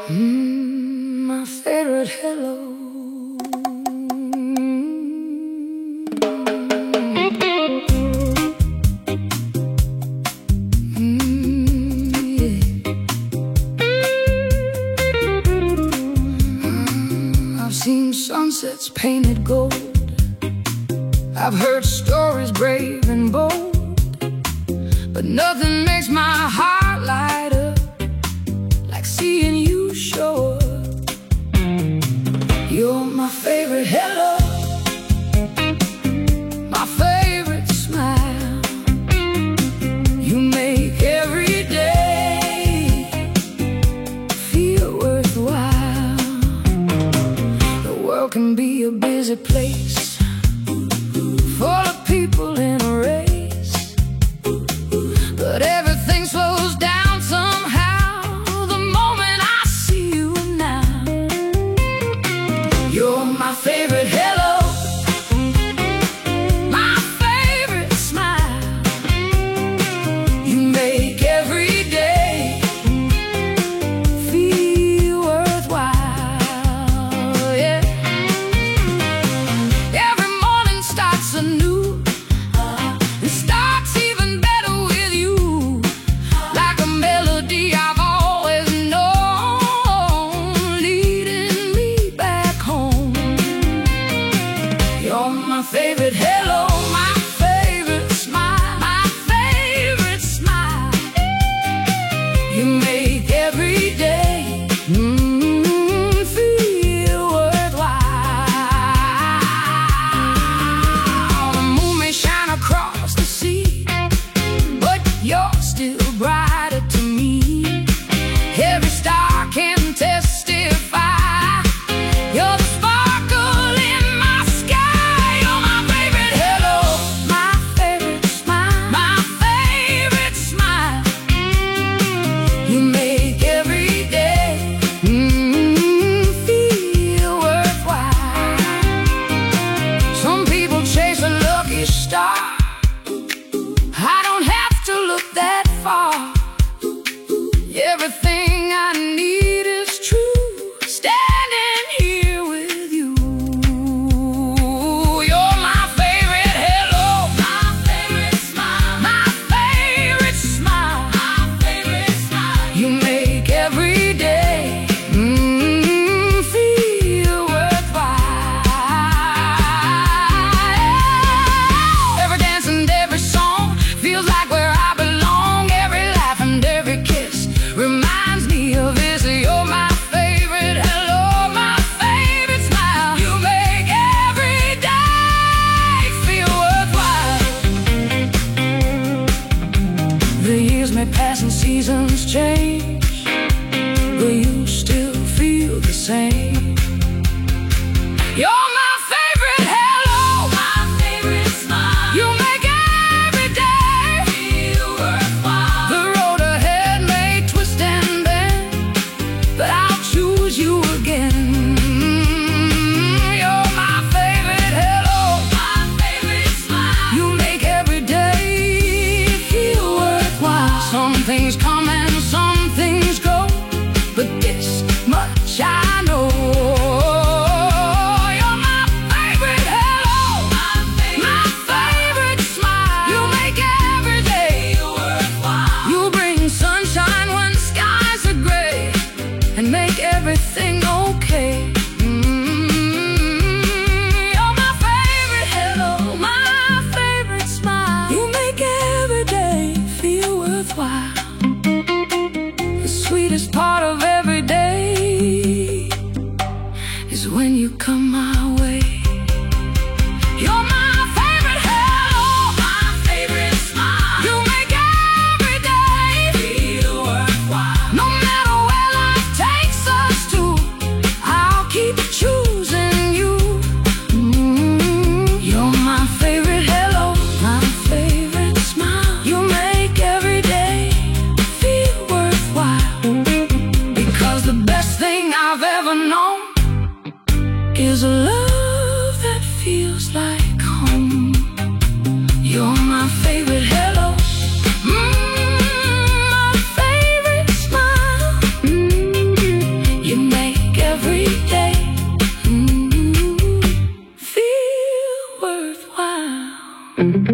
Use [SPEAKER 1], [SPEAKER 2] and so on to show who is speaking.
[SPEAKER 1] My favorite hello. I've seen sunsets painted gold. I've heard stories brave and bold, but nothing makes my heart light up like seeing you show up. You're my favorite hello, my favorite smile. You make every day feel worthwhile. The world can be a busy place, full of people in a race, but everything slows down somehow the moment I see you now. You're my favorite hello, my favorite smile. You make every day feel worthwhile, yeah. Every morning starts anew, it starts even better with you. Like a melody I've always known, leading me back home. You're my favorite hello, my favorite smile, my favorite smile. You make every day feel worthwhile. The moon may shine across the sea, but you're still brighter to me. Every star can testify, you're the sparkle in my sky. You're my favorite hello, my favorite smile, my favorite smile. You make every day feel worthwhile. Some people chase a lucky star, I don't have to look that far. Everything I need is true, standing here with you. You're my favorite hello, my favorite smile, my favorite smile, my favorite smile. You make every day feel worthwhile. Every dance and every song feels like where I belong. Every laugh and every kiss reminds me of this. You're my favorite hello, my favorite smile. You make every day feel worthwhile. The years may pass and seasons change, but you still feel the same. You're my favorite hello, my favorite smile. You make every day feel worthwhile. The road ahead may twist and bend, but I'll choose you again. You're my favorite hello, my favorite smile. You make every day feel worthwhile. Some things come and some things go, but this much I know. You're my favorite hello, my favorite smile. You make every day feel worthwhile. You bring sunshine when skies are gray and make everything okay. You're my favorite hello, my favorite smile. You make every day feel worthwhile. The sweetest part of every day is when you come my way. You're my favorite hello, my favorite smile. You make every day feel worthwhile. No matter where life takes us to, I'll keep choosing you. You're my favorite hello, my favorite smile. You make every day feel worthwhile. Because the best thing I've ever known is a love that feels like home. You're my favorite hello, my favorite smile. Mm-hmm.